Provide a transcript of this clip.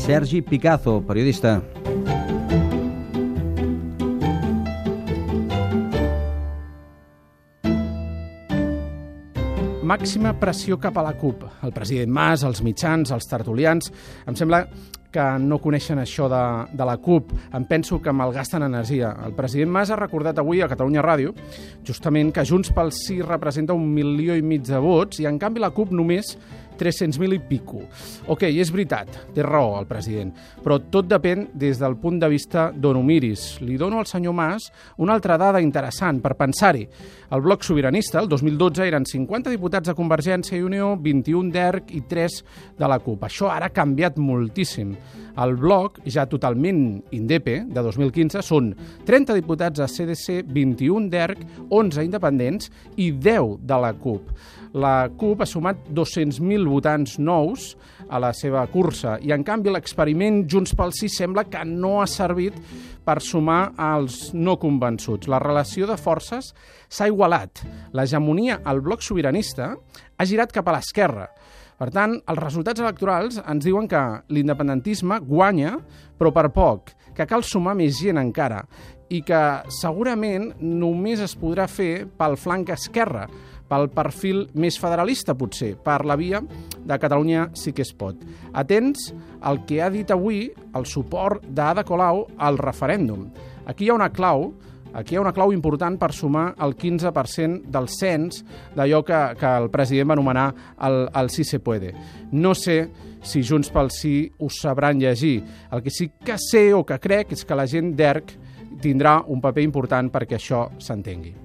Sergi Picazo, periodista. Màxima pressió cap a la CUP. El president Mas, els mitjans, els tertulians... Em sembla que no coneixen això de la CUP. Em penso que malgasten energia. El president Mas ha recordat avui a Catalunya Ràdio justament que Junts pel Sí representa 1,5 milions de vots i, en canvi, la CUP només 300.000 i pico. Ok, és veritat, té raó el president, però tot depèn des del punt de vista d'on ho miris. Li dono al senyor Mas una altra dada interessant per pensar-hi. El bloc sobiranista, el 2012, eren 50 diputats de Convergència i Unió, 21 d'ERC i 3 de la CUP. Això ara ha canviat moltíssim. El bloc, ja totalment indepe, de 2015, són 30 diputats de CDC, 21 d'ERC, 11 independents i 10 de la CUP. La CUP ha sumat 200.000 votants nous a la seva cursa i, en canvi, l'experiment Junts pel Sí sembla que no ha servit per sumar als no convençuts. La relació de forces s'ha igualat. L'hegemonia al bloc sobiranista ha girat cap a l'esquerra. Per tant, els resultats electorals ens diuen que l'independentisme guanya, però per poc, que cal sumar més gent encara i que segurament només es podrà fer pel flanc esquerre, pel perfil més federalista, potser, per la via de Catalunya sí que es pot. Atents al que ha dit avui el suport d'Ada Colau al referèndum. Aquí hi ha una clau important per sumar el 15% del cens d'allò que el president va anomenar el sí se puede. No sé si Junts pel Sí ho sabran llegir. El que sí que sé o que crec és que la gent d'ERC tindrà un paper important perquè això s'entengui.